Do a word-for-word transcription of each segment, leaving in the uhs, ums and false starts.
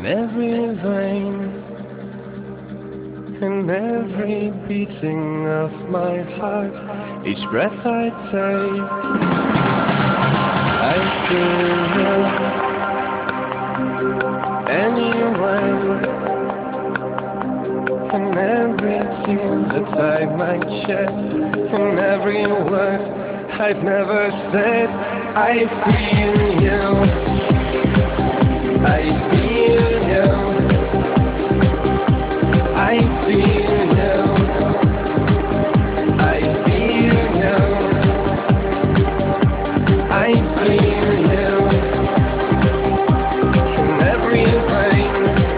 every vein, in every beating of my heart, each breath I take, I feel you anyway. In every tear that I might shed, in every word I've never said, I feel you, I feel you, I feel you, I feel you, I feel you, in every vein,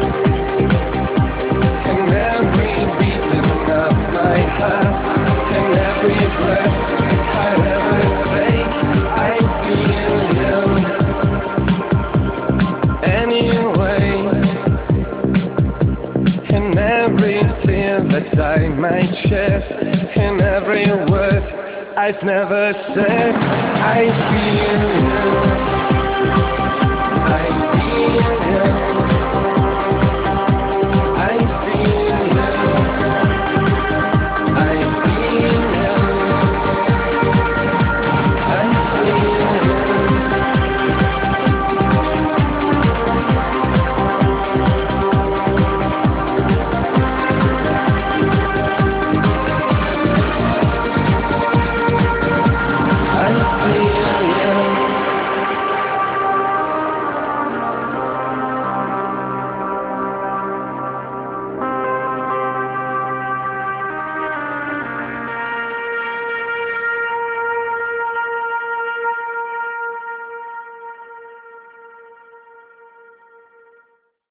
in every beating of my heart, in every breath I ever take, I feel you anyway. In every tear that I might shed, in every word I've never said, I feel you.